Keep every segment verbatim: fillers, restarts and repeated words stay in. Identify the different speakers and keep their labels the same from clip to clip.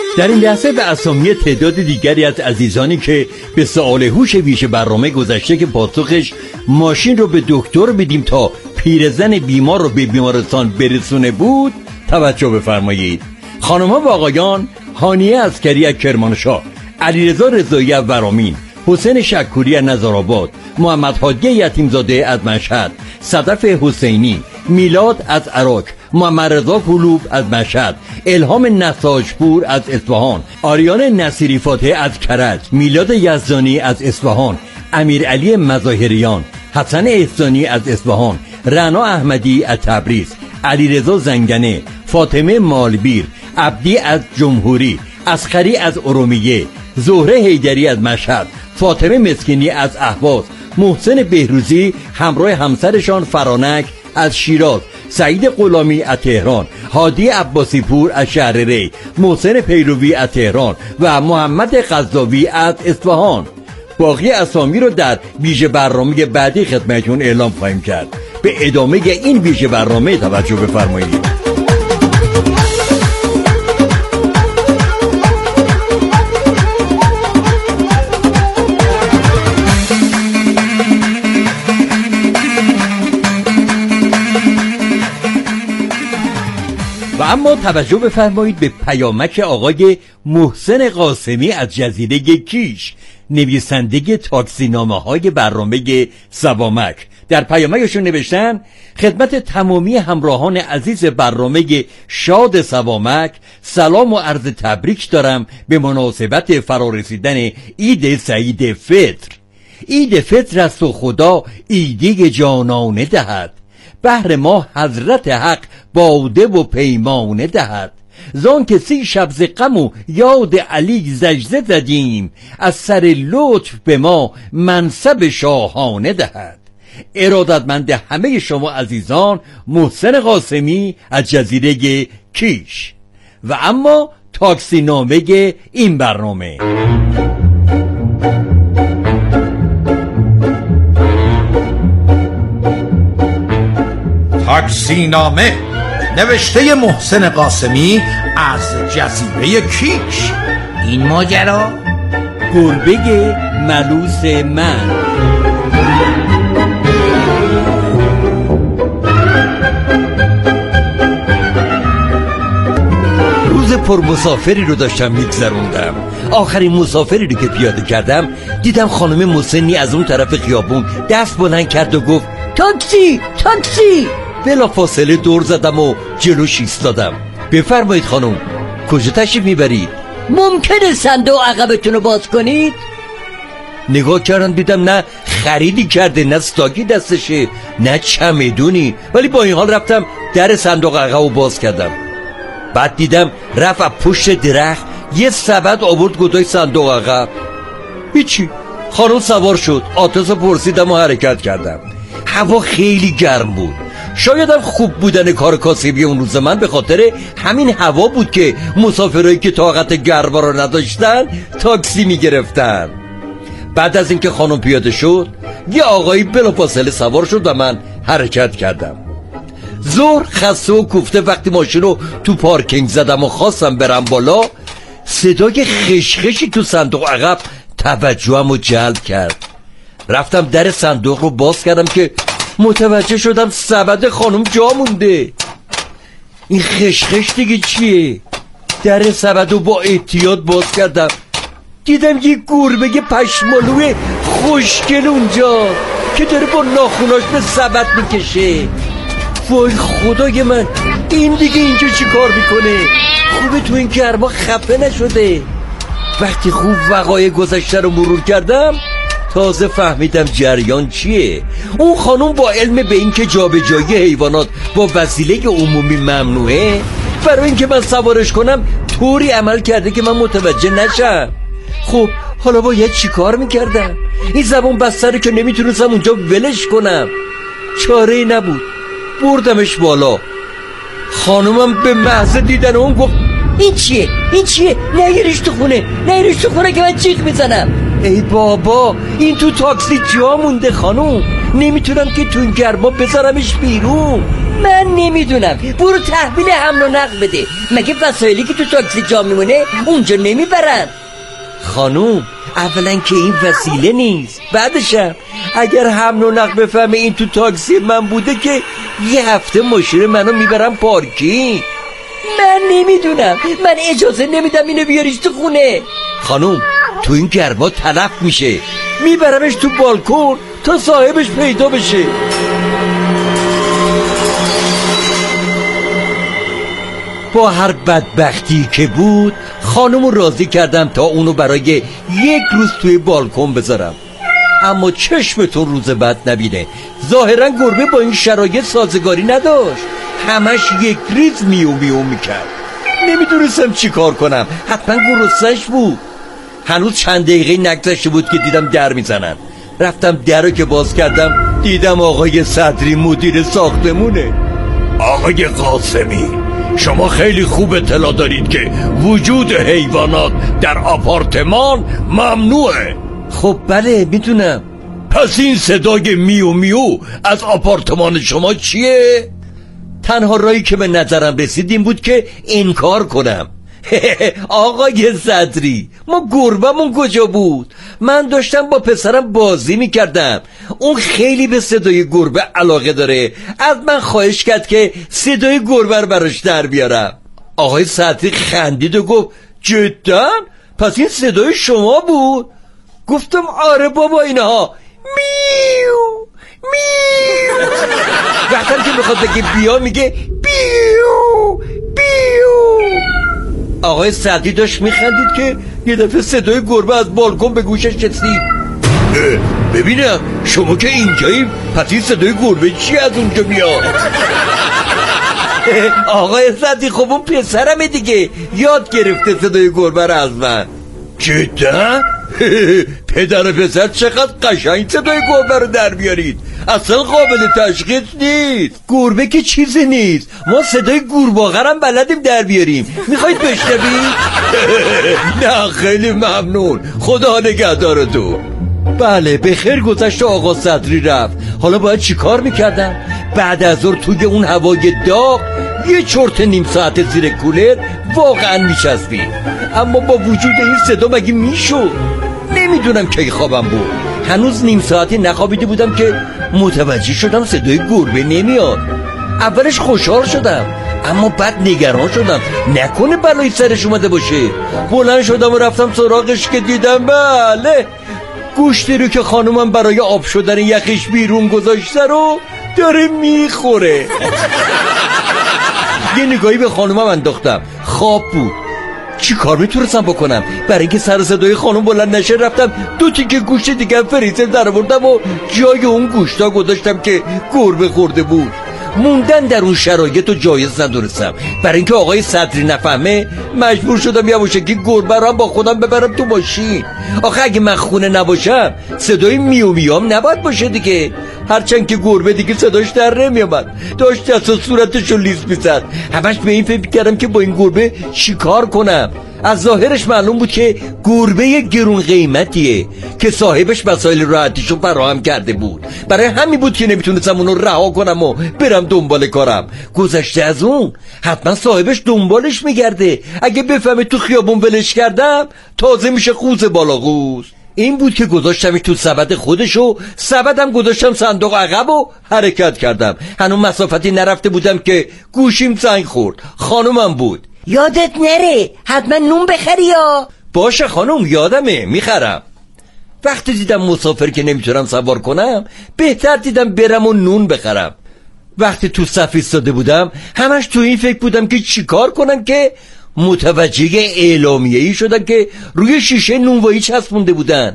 Speaker 1: در این لحظه به اسامی تعداد دیگری از عزیزانی که به سوال هوش ویژه برنامه گذشته که پاسخش ماشین رو به دکتر بدیم تا پیرزن بیمار رو به بیمارستان برسونه بود توجه بفرمایید. خانم ها و آقایان، هانیه عسکری از کرمانشاه، علیرضا رضایی از ورامین، حسین شکوری از نظرآباد، محمد هادی یتیمزاده از مشهد، صدف حسینی، میلاد از عراق، محمد رضا قلوب از مشهد، الهام نساجپور از اصفهان، آریان نصیری فاتح از کرج، میلاد یزدانی از اصفهان، امیر علی مظاهریان، حسن احسانی از اصفهان، رنا احمدی از تبریز، علیرضا زنگنه، فاطمه مالبیر، عبدی از جمهوری، اسخری از ارومیه، زهره حیدری از مشهد، فاطمه مسکینی از اهواز، محسن بهروزی همراه همسرشان فرانک از شیراز، سعید غلامی از تهران، هادی عباسی پور از شهر ری، محسن پیروی از تهران و محمد قزاوی از اصفهان. باقی اسامی رو در ویژه برنامه بعدی خدمتتون اعلام خواهیم کرد. به ادامه این ویژه برنامه توجه بفرمایید. و اما توجه بفرمایید به پیامک آقای محسن قاسمی از جزیره کیش، نویسنده تاکسینامه های برنامه سوامک. در پیامکشون نوشتن: خدمت تمامی همراهان عزیز برنامه شاد سوامک سلام و عرض تبریک دارم به مناسبت فرارسیدن عید سعید فطر. عید فطر است و خدا عیدی جانانه دهد، بهر ما حضرت حق باده و پیمانه دهد. زان که سی شب ز غم و یاد علی زجزه زدیم، از سر لطف به ما منصب شاهانه دهد. ارادتمند همه شما عزیزان، محسن قاسمی از جزیره کیش. و اما تاکسی نامه این برنامه.
Speaker 2: تاکسی نامه نوشته محسن قاسمی از جزیره کیش.
Speaker 3: این ماجرا
Speaker 1: گربه ملوس من. روز پرمسافری رو داشتم میگذروندم. آخرین مسافری رو که پیاده کردم دیدم خانم مسنی از اون طرف خیابون دست بلند کرد و گفت تاکسی تاکسی. بلا فاصله دور زدم و جلوش ایستادم. بفرمایید خانم، کجا تشریف میبرید؟
Speaker 3: ممکنه صندوق عقبتون رو باز کنید؟
Speaker 1: نگاه کردم دیدم نه خریدی کرده، نه استاکی دستشه، نه چمدونی، ولی با این حال رفتم در صندوق عقب رو باز کردم. بعد دیدم رفت از پشت درخت یه سبد آورد گذاشت صندوق عقب. هیچی، خانم سوار شد، آتش پرسیدم و حرکت کردم. هوا خیلی گرم بود. شایدم خوب بودن کار کاسبی اون روز من به خاطر همین هوا بود که مسافرایی که طاقت گرما رو نداشتن تاکسی میگرفتن. بعد از اینکه خانم پیاده شد یه آقایی بلافاصله سوار شد و من حرکت کردم. ظهر خسته و کوفته وقتی ماشین رو تو پارکینگ زدم و خواستم برم بالا، صدای خشخشی تو صندوق عقب توجهم رو جلب کرد. رفتم در صندوق رو باز کردم که متوجه شدم سبد خانم جا مونده. این خشخش دیگه چیه؟ در سبد رو با احتیاط باز کردم، دیدم یه گربه پشمالوی خوشگل اونجا که داره با ناخوناش به سبد میکشه. وای خدای من، این دیگه اینجا چی کار میکنه؟ خوبه تو این گرما خفه نشده. وقتی خوب وقایع گذشته رو مرور کردم تازه فهمیدم جریان چیه. اون خانوم با علم به این که جابجایی حیوانات با وسیله عمومی ممنوعه، برای اینکه من سوارش کنم طوری عمل کرده که من متوجه نشم. خب حالا باید چی کار میکردم؟ این زبان بستره که نمیتونستم اونجا ولش کنم. چاره ای نبود، بردمش بالا. خانومم به محض دیدن اون گفت
Speaker 3: این چیه؟ این چیه؟ نگیرش تو خونه، نگیرش تو خونه که من جیغ میزنم.
Speaker 1: ای بابا، این تو تاکسی جا مونده خانوم، نمیتونم که تو این گرما بذارمش بیرون.
Speaker 3: من نمیدونم. برو تحویل حمل و نقل بده. مگه وسایلی که تو تاکسی جا میمونه اونجا نمیبرن؟
Speaker 1: خانوم اولا که این وسیله نیست، بعدشم اگر حمل و نقل بفهمه این تو تاکسی من بوده که یه هفته ماشین منو میبرم پارکینگ.
Speaker 3: من نمیدونم. من اجازه نمیدم اینو بیاریش تو خونه.
Speaker 1: خانوم تو این گرما تلف میشه، میبرمش تو بالکن تا صاحبش پیدا بشه. با هر بدبختی که بود خانومو راضی کردم تا اونو برای یک روز توی بالکن بذارم، اما چشمتون روز بعد نبینه. ظاهرا گربه با این شرایط سازگاری نداشت، همش یک ریز میو میو میکرد. نمیدونستم چی کار کنم، حتما گرسنش بود. هنوز چند دقیقه نگذشته بود که دیدم در میزنن. رفتم درو که باز کردم دیدم آقای صدری مدیر ساختمونه.
Speaker 4: آقای قاسمی شما خیلی خوب اطلاع دارید که وجود حیوانات در آپارتمان ممنوعه.
Speaker 1: خب بله میدونم.
Speaker 4: پس این صدای میو میو از آپارتمان شما چیه؟
Speaker 1: تنها رایی که به نظرم رسید این بود که انکار کنم. آقای صدری ما گربمون کجا بود؟ من داشتم با پسرم بازی میکردم، اون خیلی به صدای گربه علاقه داره، از من خواهش کرد که صدای گربه رو براش در بیارم. آقای صدری خندید و گفت جدا؟ پس این صدای شما بود؟ گفتم آره بابا اینها میو میو. وقتی که میخواد بگه بیا میگه بیو بیو. آقای صدری داشت میخندید که یه دفعه صدای گربه از بالکن به گوشش رسید.
Speaker 4: ببینم شما که اینجایی، پس این صدای گربه چی از اونجا میاد؟
Speaker 1: آقای صدری خب اون پسرمه دیگه، یاد گرفته صدای گربه رو از من.
Speaker 4: جدا؟ پدر و پسر چقدر قشنگ صدای گربه رو در بیارید، اصلا قابل تشخیص نیست.
Speaker 1: گربه که چیزی نیست، ما صدای گورباغه هم بلدیم در بیاریم. میخواید بشنوید؟
Speaker 4: نه خیلی ممنون، خدا نگهدارتون.
Speaker 1: بله به خیر گذشت. آقا صدری رفت. حالا باید چی کار میکردم؟ بعد از ظهر توی اون هوای داغ یه چرت نیم ساعت زیر کولر واقعا میچسبید، اما با وجود این صدا مگه میشد؟ نمیدونم کی خوابم بود. هنوز نیم ساعتی نخوابیده بودم که متوجه شدم صدای گربه نمیاد. اولش خوشحال شدم، اما بعد نگران شدم نکنه بلایی سرش اومده باشه. بلند شدم و رفتم سراغش که دیدم بله گوشتی رو که خانومم برای آب شدن یخش بیرون گذاشته رو داره میخوره. یه نگاهی به خانومم انداختم، خواب بود. چی کار میتونستم بکنم؟ برای اینکه سر صدای خانم بلند نشه رفتم دو تیکه گوشت دیگه فریزر در آوردم و جای اون گوشتا گذاشتم که گربه خورده بود. موندن در اون شرایط رو جایز ندونستم. برای اینکه آقای صدری نفهمه مجبور شدم یواشکی گربه رو هم با خودم ببرم تو ماشین. آخه اگه من خونه نباشم صدای میو میام نباید باشه دیگه. هرچند که گربه دیگه صداش در نمیامد، داشت دست و صورتشو لیس میزد. همش به این فکر کردم که با این گربه چیکار کنم. از ظاهرش معلوم بود که گربه گرون قیمتیه که صاحبش وسایل راحتیشو فراهم کرده بود. برای همین بود که نمیتونستم اونو رها کنم و برم دنبال کارم. گذشته از اون حتما صاحبش دنبالش میگرده. اگه بفهمه تو خیابون ولش کردم تازه میشه قوز بالا قوز. این بود که گذاشتمش تو سبد خودش و سبدم گذاشتم صندوق عقب و حرکت کردم. هنوز مسافتی نرفته بودم که گوشیم زنگ خورد. خانومم بود.
Speaker 3: یادت نره حتما نون بخری یا؟
Speaker 1: باشه خانوم یادمه میخرم. وقتی دیدم مسافر که نمیتونم سوار کنم بهتر دیدم برم و نون بخرم. وقتی تو صف ایستاده بودم همش تو این فکر بودم که چیکار کنم که متوجه اعلامیه‌ای شدم که روی شیشه نونوایی چسبونده بودن.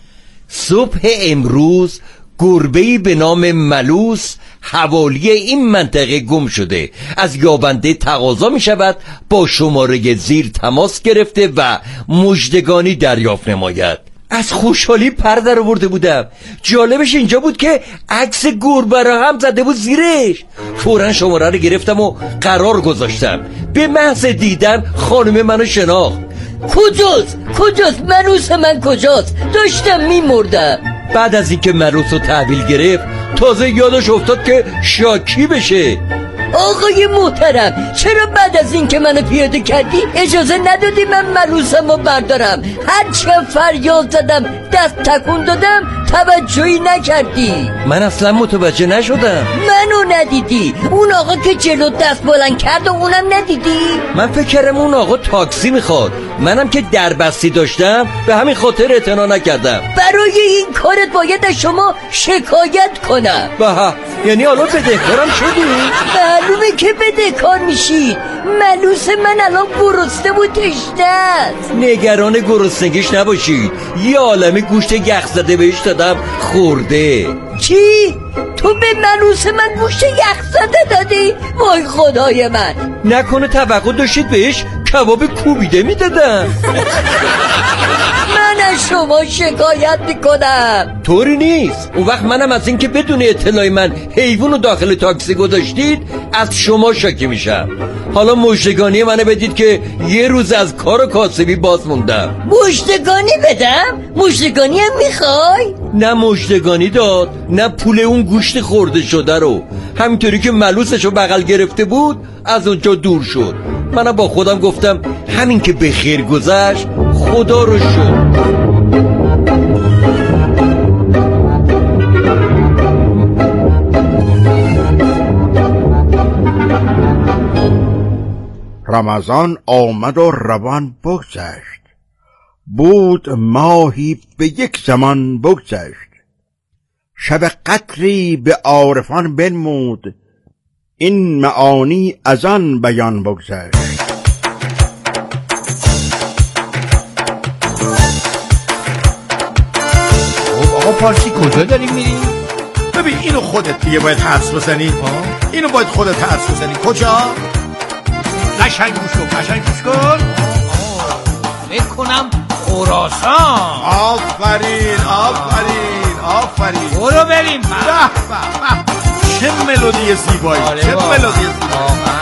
Speaker 1: صبح امروز گربه‌ای به نام ملوس حوالی این منطقه گم شده. از یابنده تقاضا می شود با شماره زیر تماس گرفته و مژدگانی دریافت نماید. از خوشحالی پر در آورده بودم. جالبش اینجا بود که عکس گربه را هم زده بود زیرش. فوراً شماره رو گرفتم و قرار گذاشتم. به محض دیدن خانم منو شناخت.
Speaker 3: کجاست؟ کجاست؟ ملوس من کجاست؟ داشتم میمردم.
Speaker 1: بعد از اینکه ملوس رو تحویل گرفت تازه یادش افتاد که شاکی بشه.
Speaker 3: آقای محترم، چرا بعد از این که منو پیاده کردی اجازه ندادی من ملوسم رو بردارم؟ هرچه فریاد زدم دست تکون دادم توجهی نکردی.
Speaker 1: من اصلا متوجه نشدم.
Speaker 3: منو ندیدی؟ اون آقا که جلو دست بلند کرد و اونم ندیدی؟
Speaker 1: من فکر کردم اون آقا تاکسی میخواد، منم که دربستی داشتم به همین خاطر اعتنا نکردم.
Speaker 3: برای این کارت باید از شما شکایت کنم.
Speaker 1: بها، یعنی الان بدهکارم شدی؟
Speaker 3: معلومه که بدهکار میشید. ملوس من الان گرسنه و تشنه است.
Speaker 1: نگران گرسنگیش نباشید، یه عالمه گوشت یخ زده بهش دادم خورده.
Speaker 3: چی؟ تو به ملوس من گوشت یخ زده دادی؟ وای خدای من،
Speaker 1: نکنه توقع داشتید بهش کباب کوبیده میدادم؟
Speaker 3: من از شما شکایت میکنم.
Speaker 1: طوری نیست. اون وقت منم از اینکه بدون اطلاع من حیوان رو داخل تاکسی گذاشتید از شما شاکی میشم. حالا مژدگانی منو بدید که یه روز از کار کاسبی باز موندم.
Speaker 3: مژدگانی بدم؟ مژدگانی هم میخوای؟
Speaker 1: نه مژدگانی داد نه پول اون گوشت خورده شده رو. همینطوری که ملوسشو بغل گرفته بود از اونجا دور شد. منم با خودم گفتم همین که به خیر گذشت خدا رو شد.
Speaker 2: رمضان آمد و روان بگذشت، بود ماهی به یک زمان بگذشت. شب قدری به عارفان بنمود، این معانی از آن بیان بگذشت.
Speaker 5: آقا پارسی کجا داریم میریم؟
Speaker 2: ببین اینو خودت دیگه باید حدس بزنی. اینو باید خودت حدس بزنی. کجا؟
Speaker 5: قشنگ گوش کن، قشنگ گوش کن. فکر کنم خراسان.
Speaker 2: آفرین آفرین آفرین.
Speaker 5: برو بریم.
Speaker 2: به به به، چه ملودی زیبایی. چه ملودی زیبایی.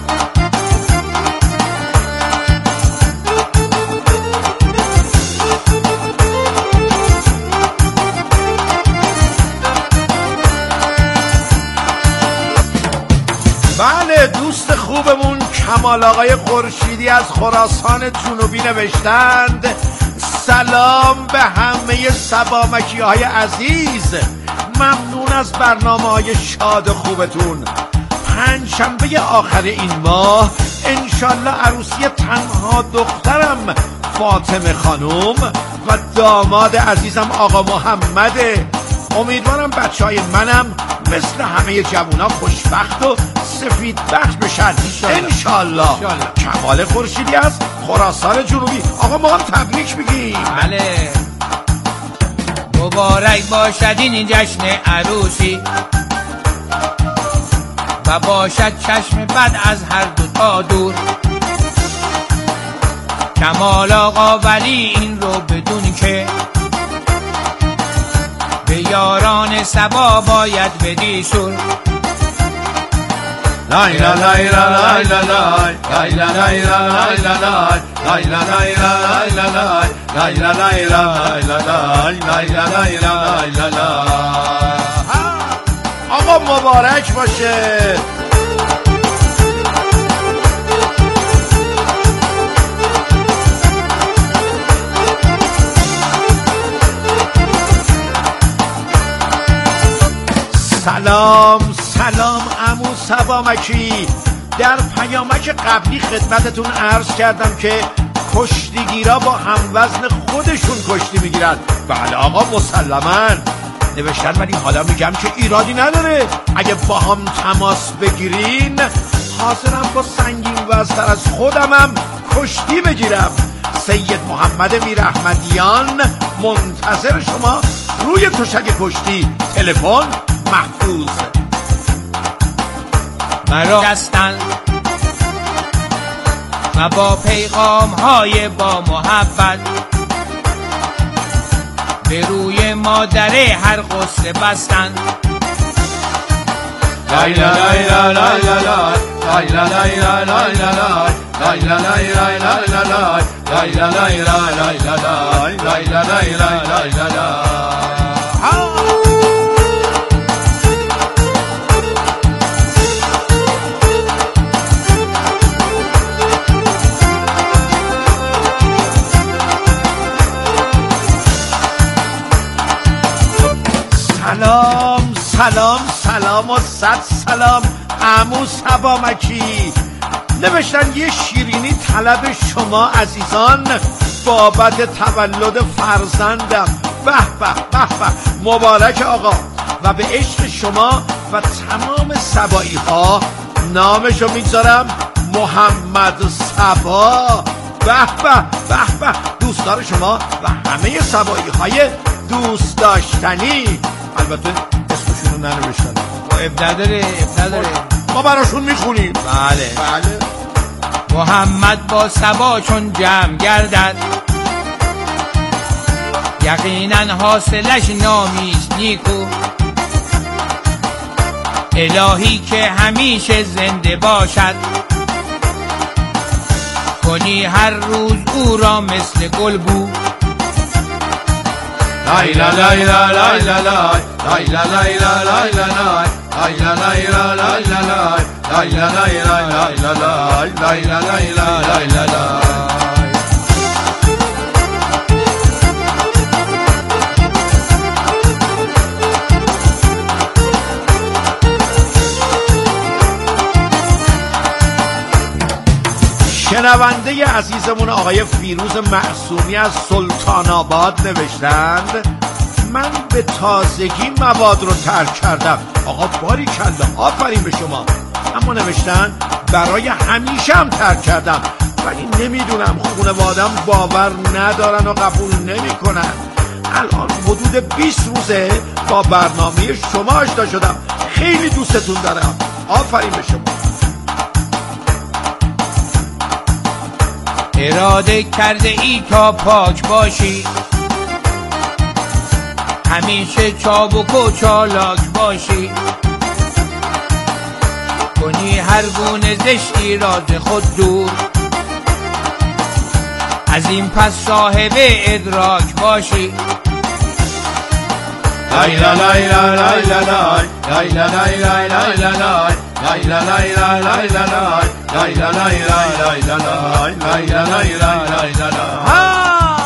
Speaker 2: بله دوست خوبمون کمال آقای خورشیدی از خراسان جنوبی نوشتند: سلام به همه سبامکی های عزیز، ممنون از برنامه های شاد خوبتون. پنجشنبه آخر این ماه انشالله عروسی تنها دخترم فاطمه خانوم و داماد عزیزم آقا محمده. امیدوارم بچه های منم مثل همه جوونا خوشبخت و سفید بخت بشن انشالله. کمال خورشیدی از خراسان جنوبی. آقا ما هم تبریک بگیم.
Speaker 5: بله، مبارک باشد این جشن عروسی و باشد چشم بد از هر دو تا دور. کمال آقا ولی این رو بدون که به یاران سبا باید بدی سور.
Speaker 2: لای لا لای لا لای لا لای لا لای لا لای لا لای لا لای لای لا لای لا لای لای لای لای لا. آقا مبارک باشه. سلام سلام عمو سبامکی. در پیامک قبلی خدمتتون عرض کردم که کشتیگیرا با هموزن خودشون کشتی میگیرن. بله آقا مسلماً نوشتن، ولی حالا میگم که ایرادی نداره. اگه با هم تماس بگیرین حاضرم با سنگین وزن‌تر از خودمم کشتی بگیرم. سید محمد میر احمدیان منتظر شما روی تشک کشتی. تلفن محفوظ.
Speaker 5: مرا دستن و با پیغام های با محبت به روی مادره هر قصه بستن.
Speaker 2: لای لا لای لا لای لا لای لا لای لا لای لا لای لا لای لای لای لا لای لا لای لای لا لای لا لای لای لا. سلام سلام سلام و صد سلام عمو صبامکی. نوشتن یه شیرینی طلب شما عزیزان بابت تولد فرزندم. به به به به، مبارک آقا و به عشق شما و تمام سبایی ها نامشو میگذارم محمد صبا. به به به به، دوستدار شما و همه سبایی های دوست داشتنی. البته اسمشون رو ننوشتن،
Speaker 5: اب نداره اب نداره،
Speaker 2: ما براشون میخونیم.
Speaker 5: بله
Speaker 2: بله.
Speaker 5: محمد با صبا چون جمع گردد، یقینا حاصلش نامیست نیکو. الهی که همیشه زنده باشد، کنی هر روز او را مثل گل بو.
Speaker 2: لای لا لای لا لای لا لای لای لا لای لا لای لا لای لای لا لای لا لای لا لای لای لا لای لای لا لای لای لا لای لای لا لای. شنونده عزیزمون آقای فیروز معصومی از سلطان آباد نوشتند من به تازگی مواد رو ترک کردم. آقا باری کلا، آفرین به شما. اما نوشتن برای همیشه هم ترک کردم، ولی نمیدونم خانواده‌ام باور ندارن و قبول نمی کنن. الان حدود بیست روزه با برنامه شما آشنا شدم. خیلی دوستتون دارم. آفرین به شما.
Speaker 5: اراده کرده ای تا پاک باشی، همیشه چابک و چالاک باشی. کنی هر گونه زشتی راز خود دور، از این پس صاحب ادراک باشی.
Speaker 2: لای لا لای لا لای لا لای لا لای لای لای لا لای لای لا لای لا لای لا لای لای لا لای لای لا لای لای لا لای لای لا لای.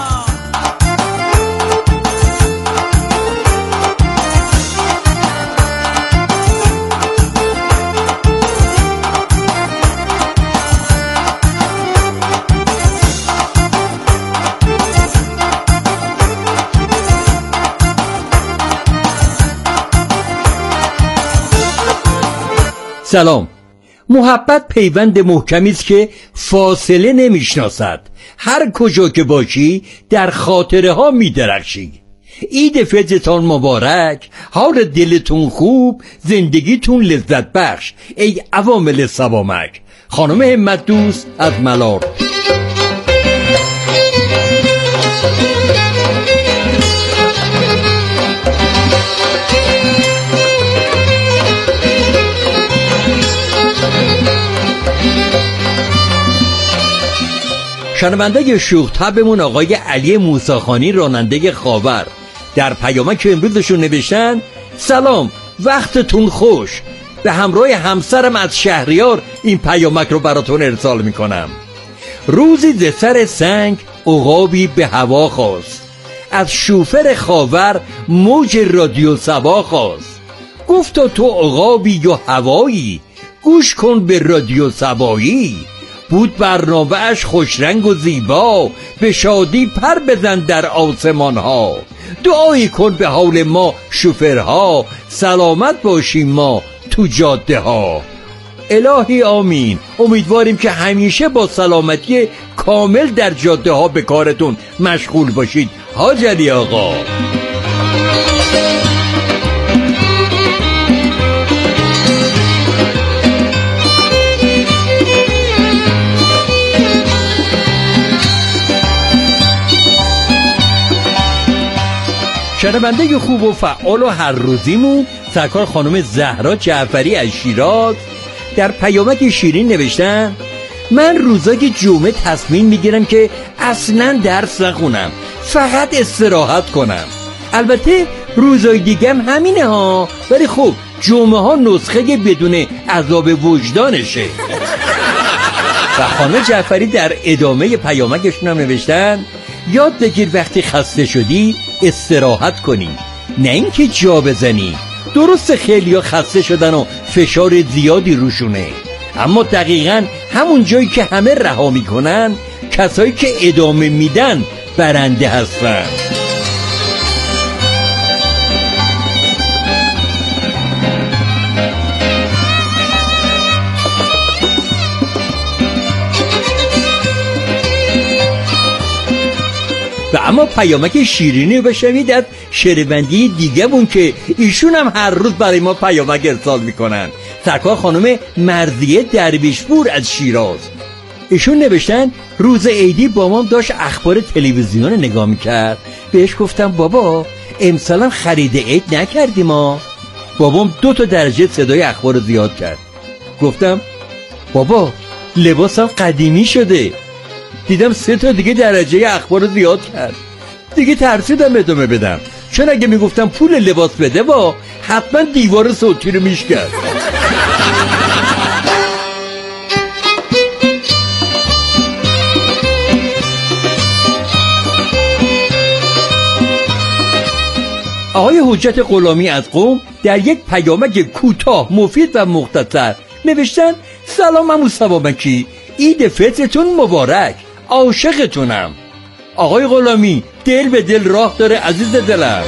Speaker 1: سلام. محبت پیوند محکمی است که فاصله نمیشناسد. هر کجا که باشی در خاطره ها میدرخشی. عید فطرتان مبارک، حال دلتون خوب، زندگیتون لذت بخش. ای عوامل صبامک. خانم همت دوست از ملار. شنونده شوخ طبعمون آقای علی موسیخانی راننده خاور در پیامک امروزشون نوشتن سلام، وقتتون خوش. به همراه همسرم از شهریار این پیامک رو براتون ارسال میکنم. روزی ز سر سنگ عقابی به هوا خواست، از شوفر خاور موج رادیو صبا خواست. گفتا تو عقابی و هوایی، گوش کن به رادیو صبایی. بود برنامه‌اش خوشرنگ و زیبا، به شادی پر بزن در آسمان ها. دعایی کن به حال ما شوفرها، سلامت باشیم ما تو جاده ها. الهی آمین. امیدواریم که همیشه با سلامتی کامل در جاده ها به کارتون مشغول باشید. حاج علی آقا. شنونده خوب و فعال و هر روزیمون سرکار خانم زهرا جعفری از شیراز در پیامک شیرین نوشتن من روزای جمعه تصمیم میگیرم که اصلا درس نخونم، فقط استراحت کنم. البته روزای دیگم همینه ها، ولی خب جمعه ها نسخه بدون عذاب وجدانشه. و خانم جعفری در ادامه پیامکشون هم نوشتن یاد بگیر وقتی خسته شدی استراحت کنی، نه اینکه جا بزنی. درسته خیلیا خسته شدن و فشار زیادی روشونه، اما دقیقاً همون جایی که همه رها میکنن، کسایی که ادامه میدن برنده هستن. و اما پیامک شیرینی رو بشنوید از شهربندی دیگه بون که ایشون هم هر روز برای ما پیامک ارسال میکنن. سرکار خانم مرضیه درویشپور از شیراز. ایشون نوشتن روز عیدی بابام داشت اخبار تلویزیون نگاه میکرد. بهش گفتم بابا امسالم خرید عید نکردیم ما. بابام دو تا درجه صدای اخبار رو زیاد کرد. گفتم بابا لباسم قدیمی شده. دیدم سه تا دیگه درجه اخبار رو زیاد کرد. دیگه ترسیدم ادامه بدم، چون اگه میگفتم پول لباس بده با حتما دیوار صوتی رو میشکرد. آقای حجت غلامی از قم در یک پیامک کوتاه مفید و مختصر نوشتن سلام عمو صبابکی، عید فطرتون مبارک، عاشقتونم. آقای غلامی دل به دل راه داره عزیز دلم.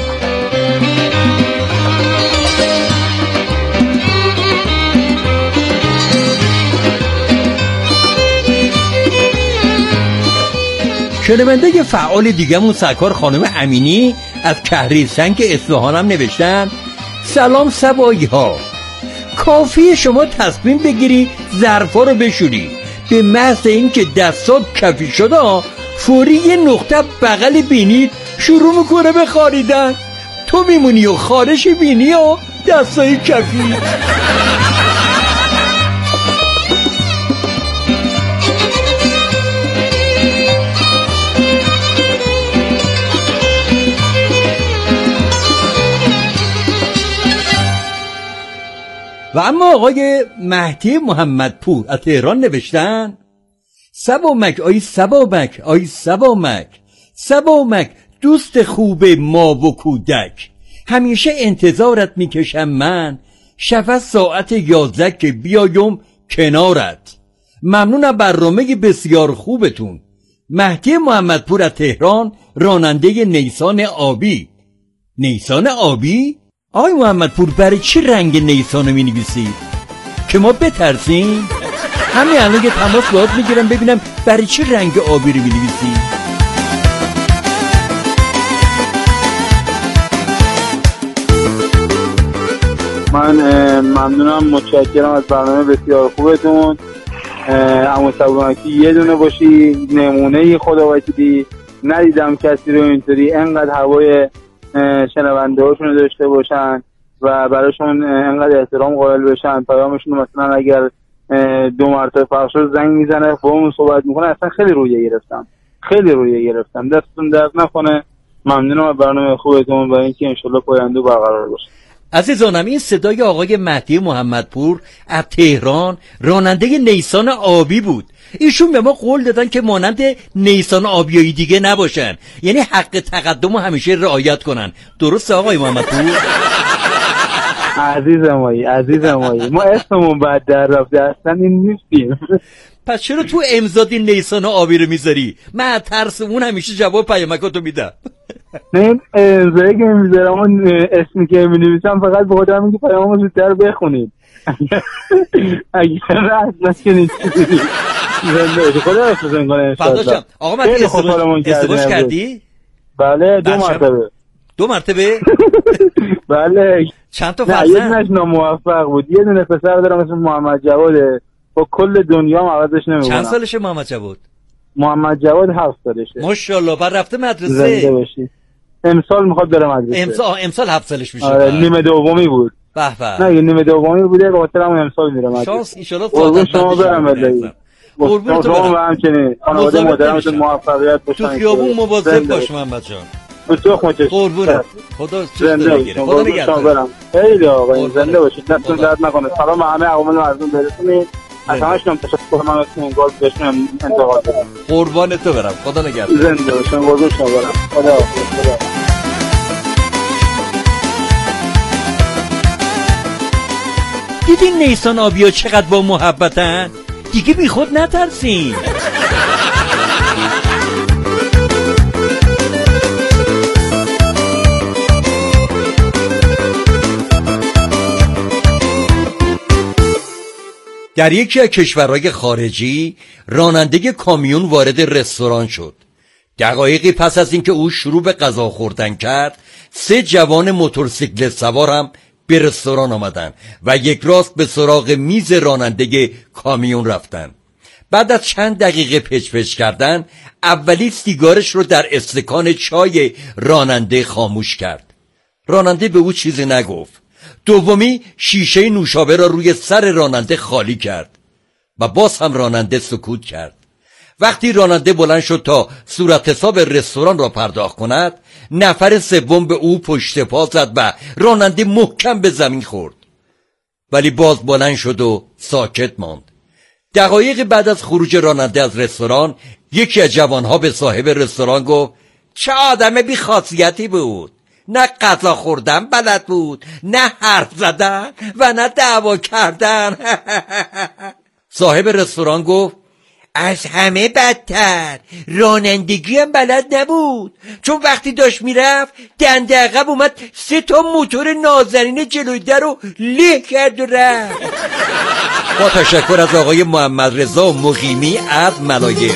Speaker 1: شنونده فعال دیگمون سرکار خانم امینی از کهریسنگ اصفهان هم نوشتن سلام سبایی ها، کافیه شما تصمیم بگیری ظرفا رو بشوری، به محض اینکه دستات کفی شده فوری یه نقطه بغل بینید شروع میکنه به خاریدن. تو میمونی و خارش بینی و دستای کفی. و اما آقای مهدی محمدپور از تهران نوشتن سبامک آی سبامک آی سبامک، سبامک دوست خوب ما و کودک، همیشه انتظارت میکشم من، شفت ساعت یازده که بیایم کنارت. ممنونم برنامه بسیار خوبتون. مهدی محمدپور از تهران، راننده نیسان آبی. نیسان آبی؟ آقای محمدپور برای چی رنگ نیسان رو می نویسید؟ که ما بترسیم؟ همین الان که تماس باید میگیرم ببینم برای چی رنگ آبی رو می نویسید؟
Speaker 6: من ممنونم، متشکرم از برنامه بسیار خوبتون. عمو صبورکی یه دونه باشی، نمونه خدا وکیلی. ندیدم کسی رو اینطوری انقدر هوای شنونده هاشون رو داشته باشن و براشون انقدر احترام قائل بشن. پیامشون مثلا اگر دو مرتبه پخش شد زنگ میزنه با اون صحبت میکنه. اصلا خیلی رویه گرفتم، خیلی رویه گرفتم. دستتون درد نکنه. ممنونم از برنامه خوبتون و اینکه انشالله پاینده برقرار باشه.
Speaker 1: عزیزانم این صدای آقای مهدی محمدپور از تهران، راننده نیسان آبی بود. ایشون به ما قول دادن که مانند نیسان آبیایی دیگه نباشن، یعنی حق تقدم رو همیشه رعایت کنن. درسته آقای محمدپور؟
Speaker 6: عزیزم آقای عزیزم آقای ما اسممون بعد در رفته اصلا این نیستیم.
Speaker 1: پس چرا تو امضای نیسان آبی رو میذاری؟ من ترس اون همیشه جواب پیامکاتو میدم.
Speaker 6: نه امضایی که میذارم اون اسمی که مینویسم فقط به خاطر اینکه پیامو زودتر بخونید. اگر اصلا که نیستی زنده خدا احساسن کنه انشاءالله.
Speaker 1: آقا من ازدواج کردی؟
Speaker 6: بله دو مرتبه.
Speaker 1: دو مرتبه؟
Speaker 6: بله.
Speaker 1: چند تا
Speaker 6: فرزند؟ نه یه دونش ناموفق بود. یه دونه پسر دارم اسم محمد جواده، با کل دنیا هم عوضش نمیکنم.
Speaker 1: چند سالشه محمد جواد؟
Speaker 6: محمد جواد هفت سالشه.
Speaker 1: ماشاءالله. بعد رفته مدرسه؟
Speaker 6: زنده باشی. امسال میخواد بره مدرسه.
Speaker 1: امسال امسال هفت سالش میشه.
Speaker 6: آره نیمه دومی بود.
Speaker 1: به به.
Speaker 6: نه نیمه دومی بوده، به خاطر همون امسال میره مدرسه.
Speaker 1: شانس ان شاء الله
Speaker 6: قربون شما برم والله. قربون شما و همچنین خانواده محترمتون موفقیت باشن.
Speaker 1: تو خیابون مواظب باش محمد جان.
Speaker 6: تو خوشش
Speaker 1: قربونت. خدا چشم بگیره. خدا نگهدار.
Speaker 6: خیلی آقا زنده باشید. دستتون درد نکنه. سلام همه عوامل مردم برسونید. از همشون تشکر. من از اون گل بهشون انتقاد دارم.
Speaker 1: قربان تو برم. خدا نگهدار.
Speaker 6: زنده باشین. قربون شما برم. خدا حافظ.
Speaker 1: دیدین نیسان آبیا چقدر با محبتن؟ دیگه بی خود نترسین. در یکی از کشورهای خارجی راننده کامیون وارد رستوران شد. دقایقی پس از اینکه او شروع به غذا خوردن کرد، سه جوان موتورسیکلت سوار هم به رستوران آمدن و یک راست به سراغ میز راننده کامیون رفتن. بعد از چند دقیقه پچ پچ کردن، اولی سیگارش رو در استکان چای راننده خاموش کرد. راننده به او چیزی نگفت. دومی شیشه نوشابه را روی سر راننده خالی کرد و باز هم راننده سکوت کرد. وقتی راننده بلند شد تا صورت حساب رستوران را پرداخت کند، نفر سوم به او پشت پا زد و راننده محکم به زمین خورد، ولی باز بلند شد و ساکت ماند. دقایق بعد از خروج راننده از رستوران، یکی از جوانها به صاحب رستوران گفت: چه آدم بی خاصیتی بود، نه غذا خوردن بلد بود، نه حرف زدن و نه دعوا کردن. صاحب رستوران گفت: از همه بدتر رانندگی هم بلد نبود، چون وقتی داشت میرفت دنده عقب اومد سه تا موتور نازنین جلوی در رو له کرد و رفت. با تشکر از آقای محمد رضا مقیمی از ملایر.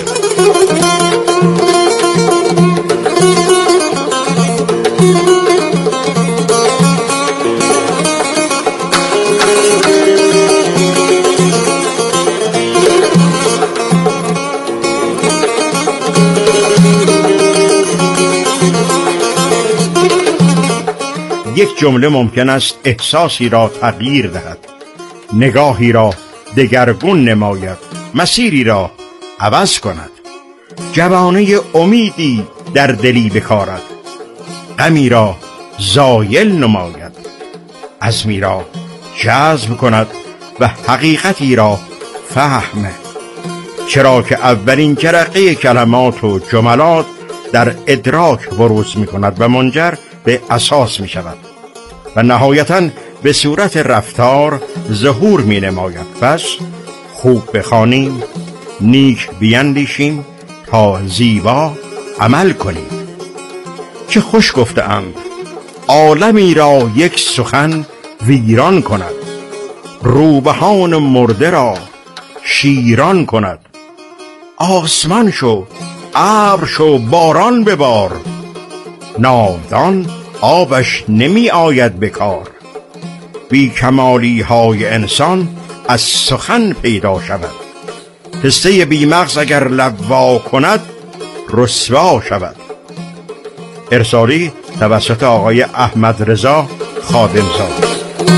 Speaker 7: یک جمله ممکن است احساسی را تغییر دهد، نگاهی را دگرگون نماید، مسیری را عوض کند، جوانه امیدی در دلی بکارد، غمی را زایل نماید، عزمی را جذب کند و حقیقتی را فهم. چرا که اولین جرقه کلمات و جملات در ادراک بروز می کند و منجر به اساس می شود و نهایتاً به صورت رفتار ظهور می نماید. پس خوب بخوانیم، نیک بیندیشیم تا زیبا عمل کنیم. چه خوش گفته‌اند عالمی را یک سخن ویران کند، روبهان مرده را شیران کند. آسمان شو، ابر شو، باران ببار، ناودان آبش نمی آید بکار. بی کمالی های انسان از سخن پیدا شود، پسته بی مغز اگر لوا کند رسوا شود. ارسالی توسط آقای احمد رضا خادمزاده.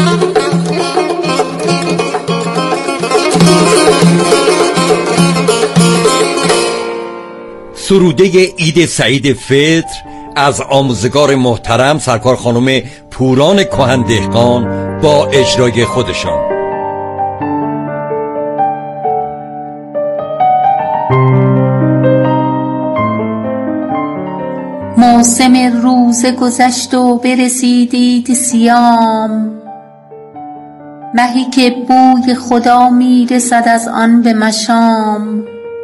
Speaker 1: سروده عید سعید فطر از آموزگار محترم سرکار خانم پوران کهندهقان با اجرای خودشان.
Speaker 8: موسم روزه گذشت و برسیدید صیام، مهی که بوی خدا میرسد از آن به مشام.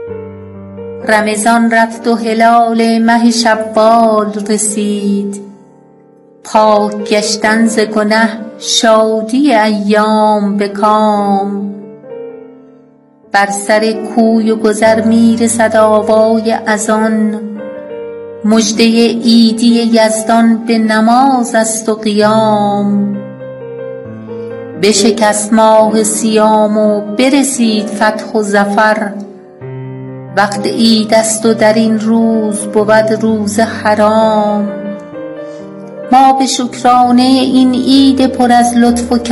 Speaker 8: رمضان رفت و هلال مه شوال رسید، پاک گشتن ز گنه شادی ایام به کام. بر سر کوی و گذر میرسد آوای اذان، مژده عیدی یزدان به نماز است و قیام. بشکست ماه صیام و برسید فتح و ظفر، وقت عید است و در این روز بود روز حرام. ما به شکرانه این عید پر از لطف و